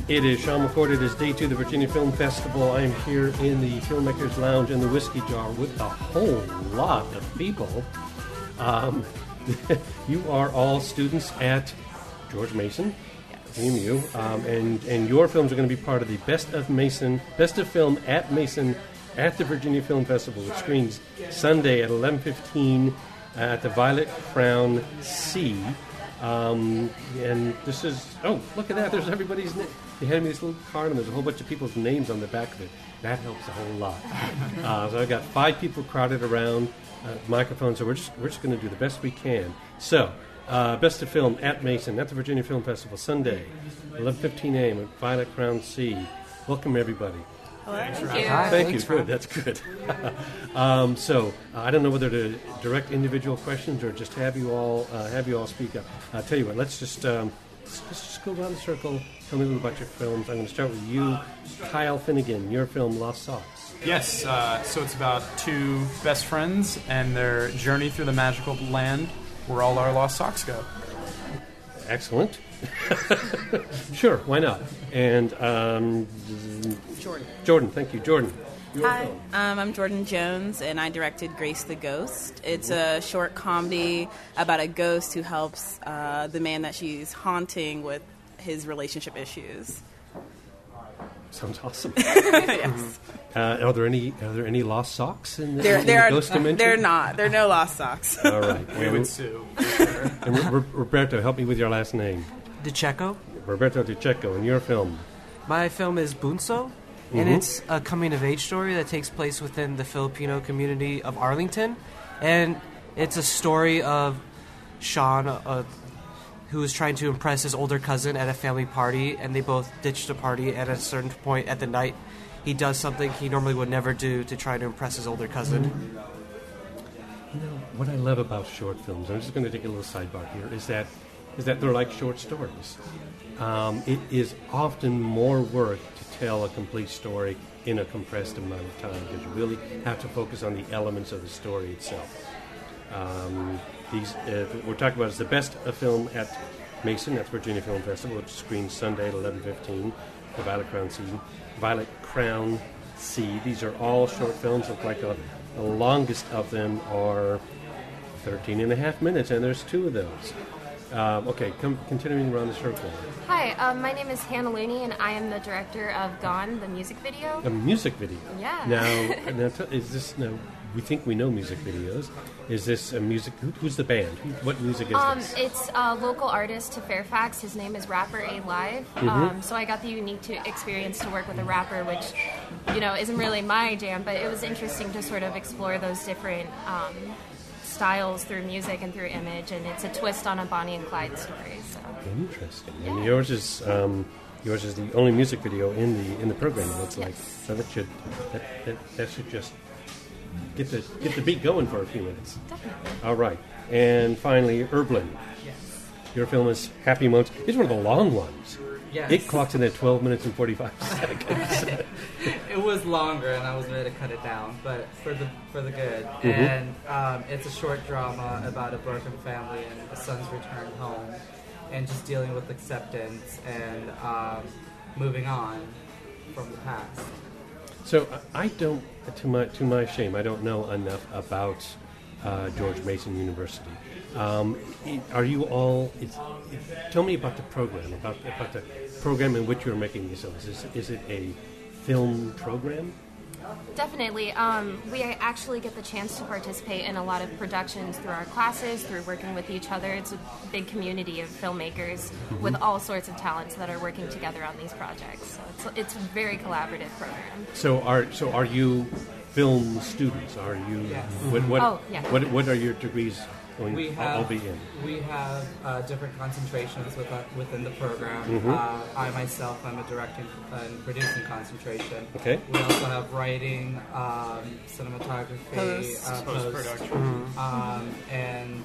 It is Sean McCord. It is day 2 of the Virginia Film Festival. I'm here in the Filmmakers Lounge in the Whiskey Jar with a whole lot of people. You are all students at George Mason, VMU, and your films are going to be part of the Best of Film at Mason at the Virginia Film Festival, which screens Sunday at 11:15 at the Violet Crown C. And this is, oh, look at that, there's everybody's name. They handed me this little card and there's a whole bunch of people's names on the back of it. That helps a whole lot. So I've got 5 people crowded around microphones, so we're just going to do the best we can. So, Best of Film at Mason at the Virginia Film Festival, Sunday, 11:15 a.m. at Violet Crown C. Welcome, everybody. Hello. Thank you. Hi, thank you. Good. That's good. So I don't know whether to direct individual questions or just have you all speak up. I'll tell you what. Let's just go around the circle. Tell me a little about your films. I'm going to start with you, Kyle Finnegan. Your film, Lost Socks. Yes. So it's about 2 best friends and their journey through the magical land where all our lost socks go. Excellent. Sure, why not? And Jordan, thank you. Jordan. Hi, I'm Jordan Jones, and I directed Grace the Ghost. It's a short comedy about a ghost who helps the man that she's haunting with his relationship issues. Sounds awesome. Yes. Are there any lost socks in the ghost dimension? They're not. There are no lost socks. All right. We would sue. And Roberto, help me with your last name. DiCecco. Roberto DiCecco, and your film? My film is Bunso, and it's a coming-of-age story that takes place within the Filipino community of Arlington. And it's a story of Sean, who is trying to impress his older cousin at a family party, and they both ditch the party. At a certain point at the night, he does something he normally would never do to try to impress his older cousin. You know, what I love about short films, I'm just going to take a little sidebar here, is that they're like short stories. It is often more work to tell a complete story in a compressed amount of time because you really have to focus on the elements of the story itself. We're talking about is the Best of Film at Mason, that's Virginia Film Festival, which screens Sunday at 11:15, the Violet Crown C. These are all short films. Look like the longest of them are 13 and a half minutes, and there's 2 of those. Continuing around the circle. Hi, my name is Hannah Looney, and I am the director of Gone, the music video. A music video? Yeah. Now is this... Now, we think we know music videos. Is this a music... Who's the band? What music is this? It's a local artist to Fairfax. His name is Rapper A Live. So I got the unique experience to work with a rapper, which, isn't really my jam, but it was interesting to sort of explore those different... styles through music and through image, and it's a twist on a Bonnie and Clyde story. So interesting. Yeah. And yours is the only music video in the program. It looks like so that should just get the beat going for a few minutes. Definitely. All right, and finally, Erblin. Yes. Your film is Happy Moments. It's one of the long ones. Yes. It clocks in at 12 minutes and 45 seconds. It was longer, and I was ready to cut it down, but for the good. And it's a short drama about a broken family and a son's return home, and just dealing with acceptance and moving on from the past. So I don't, to my shame, I don't know enough about George Mason University. Are you all? Tell me about the program, about the program in which you're making these films. Is it a film program? Definitely. We actually get the chance to participate in a lot of productions through our classes, through working with each other. It's a big community of filmmakers with all sorts of talents that are working together on these projects. So it's a very collaborative program. So are you film students? Are you? Yes. What are your degrees? We have different concentrations within the program. I myself am a directing and producing concentration. Okay. We also have writing, cinematography, post-production, and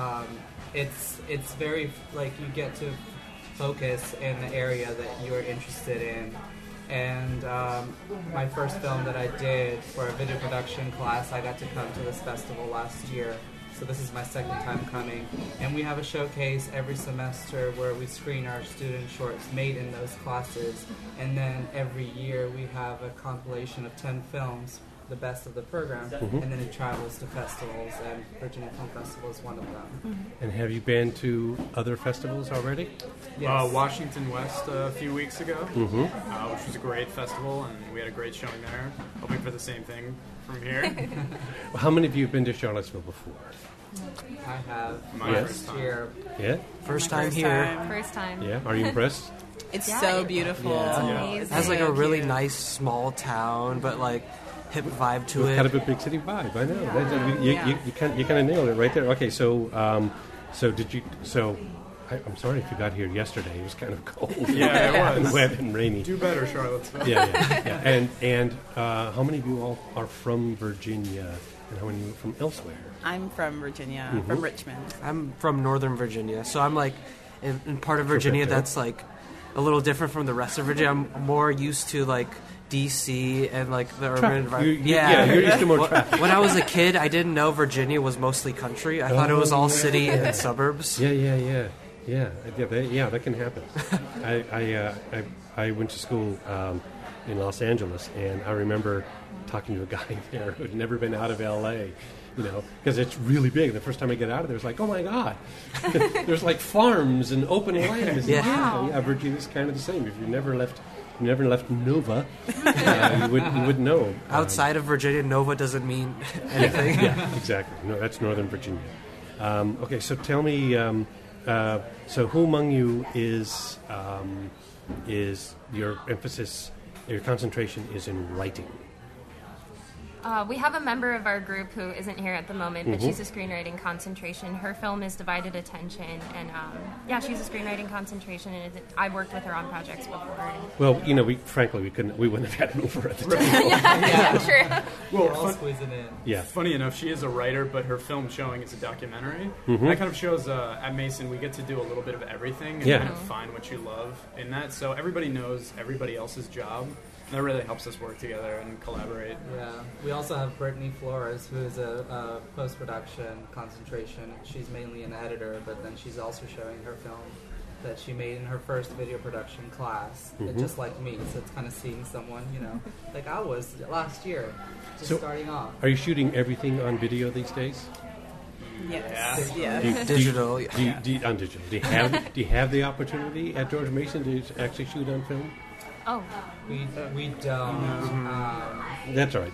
it's very you get to focus in the area that you're interested in. And my first film that I did for a video production class, I got to come to this festival last year So this is my second time coming. And we have a showcase every semester where we screen our student shorts made in those classes. And then every year we have a compilation of 10 films, the best of the program, and then it travels to festivals, and Virginia Film Festival is one of them. And have you been to other festivals already? Yes. Washington West a few weeks ago, which was a great festival, and we had a great showing there. Hoping for the same thing from here. Well, how many of you have been to Charlottesville before? I have My Yes. first time. here. Yeah? First time First here. time. First time. Yeah? Are you impressed? It's Yeah. so beautiful. Yeah. It's It has like so a really cute. nice small town, but like hip vibe to With it. kind of a big city vibe, I know. You Yeah. kind of nailed it right there. Okay, so I'm sorry if you got here yesterday. It was kind of cold. Yeah, it and was. wet and rainy. Do better, Charlottesville. Yeah. And how many of you all are from Virginia, and how many are from elsewhere? I'm from Virginia, from Richmond. I'm from Northern Virginia, so I'm like in part of Virginia Okay. that's like a little different from the rest of Virginia. I'm more used to like DC and like the urban environment. You're used to more traffic. When I was a kid, I didn't know Virginia was mostly country. I thought it was all city and suburbs. Yeah. That can happen. I went to school in Los Angeles, and I remember talking to a guy there who had never been out of L.A., because it's really big. The first time I get out of there, it's like, oh my God, there's like farms and open land. Yeah. Virginia's kind of the same. If you never left Nova, you would know. Outside of Virginia, Nova doesn't mean anything. Yeah, exactly. No, that's Northern Virginia. Okay, so tell me, so who among you is your emphasis, your concentration is in writing? We have a member of our group who isn't here at the moment, but she's a screenwriting concentration. Her film is Divided Attention, and she's a screenwriting concentration, and I've worked with her on projects before. Well, we wouldn't have had it over at the time. Yeah, true. We're all squeezing in. Yeah. Funny enough, she is a writer, but her film showing is a documentary. That kind of shows at Mason we get to do a little bit of everything and kind of find what you love in that. So everybody knows everybody else's job. And that really helps us work together and collaborate. Yeah. We also have Brittany Flores, who is a post-production concentration. She's mainly an editor, but then she's also showing her film that she made in her first video production class, just like me. So it's kind of seeing someone, like I was last year, just starting off. Are you shooting everything on video these days? Yes. Yeah. Digital. On digital. Do you have the opportunity at George Mason to actually shoot on film? Oh, We don't. That's all right.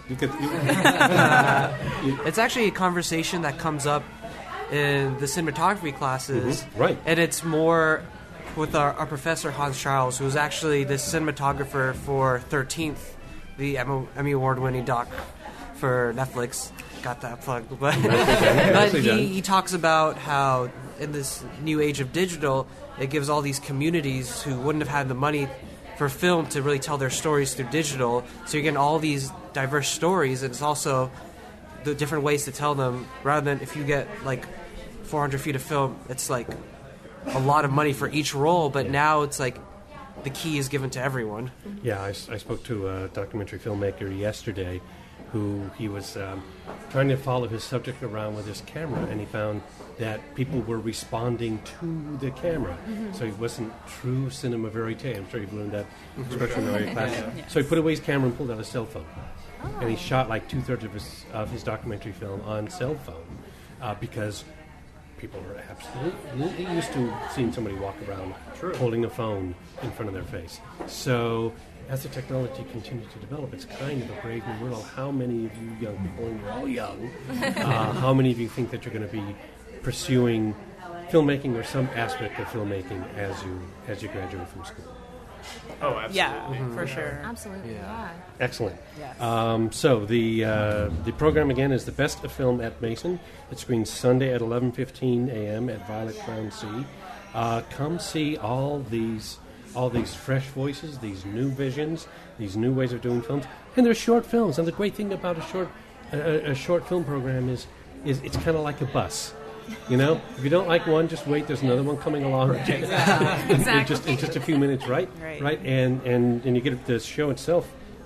It's actually a conversation that comes up in the cinematography classes. Right. And it's more with our professor, Hans Charles, who's actually the cinematographer for 13th, the Emmy Award-winning doc for Netflix. Got that plugged. But he talks about how in this new age of digital, it gives all these communities who wouldn't have had the money for film to really tell their stories through digital. So you're getting all these diverse stories, and it's also the different ways to tell them, rather than if you get like 400 feet of film, it's like a lot of money for each roll, but now it's like the key is given to everyone. Yeah, I spoke to a documentary filmmaker yesterday who he was trying to follow his subject around with his camera, and he found that people were responding to the camera. So it wasn't true cinema verite. I'm sure you've learned that expression in your class. So he put away his camera and pulled out a cell phone. And he shot like 2/3 of his documentary film on cell phone because people are absolutely used to seeing somebody walk around holding a phone in front of their face. So as the technology continues to develop, it's kind of a brave new world. How many of you young people, and you're all young, how many of you think that you're going to be pursuing filmmaking or some aspect of filmmaking as you graduate from school? Oh, absolutely. Yeah, for sure. absolutely, yeah. Excellent. Yes. So the program again is the Best of Film at Mason. It screens Sunday at 11:15 a.m. at Violet Crown C. Come see all these fresh voices, these new visions, these new ways of doing films, and they're short films. And the great thing about a short film program is it's kind of like a bus. If you don't like one, just wait. There's another one coming along. Exactly. in just a few minutes, right? Right. Right. And you get the show itself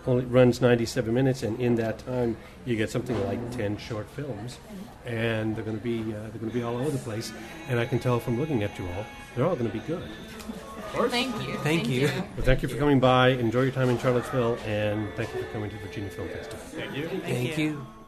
only runs 97 minutes, and in that time you get something like 10 short films, and they're going to be all over the place. And I can tell from looking at you all, they're all going to be good. Thank you. Thank you. Well, thank you for coming by. Enjoy your time in Charlottesville, and thank you for coming to the Virginia Film Festival. Thank you. Thank you.